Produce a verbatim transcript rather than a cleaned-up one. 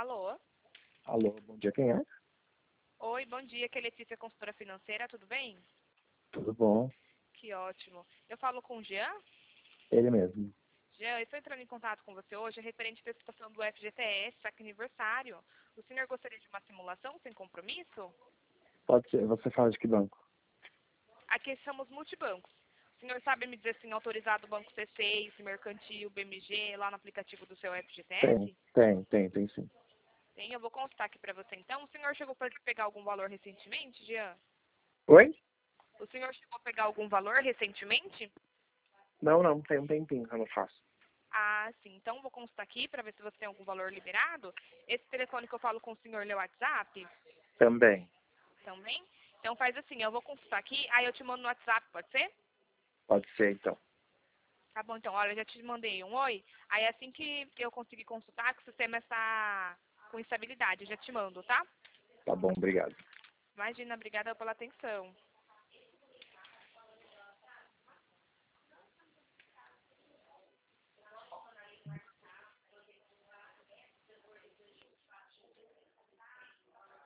Alô? Alô, bom dia, quem é? Oi, bom dia, que é Letícia, consultora financeira, tudo bem? Tudo bom? Que ótimo. Eu falo com o Jean? Ele mesmo. Jean, eu estou entrando em contato com você hoje referente à situação do F G T S, saque aniversário. O senhor gostaria de uma simulação sem compromisso? Pode ser, você fala de que banco? Aqui somos multibancos. O senhor sabe me dizer se é autorizado o Banco C seis, Mercantil, B M G, lá no aplicativo do seu F G T Tem, S? tem, tem, tem sim. Tem, eu vou consultar aqui para você então. O senhor chegou para pegar algum valor recentemente, Jean? Oi? O senhor chegou a pegar algum valor recentemente? Não, não, tem um tempinho que eu não faço. Ah, sim. Então, vou consultar aqui para ver se você tem algum valor liberado. Esse telefone que eu falo com o senhor, ele é o WhatsApp? Também. Também? Então, faz assim, eu vou consultar aqui, aí eu te mando no WhatsApp, pode ser? Pode ser, então. Tá bom, então, olha, eu já te mandei um oi. Aí, assim que eu conseguir consultar, que o sistema está com instabilidade, eu já te mando, tá? Tá bom, obrigado. Imagina, obrigada pela atenção.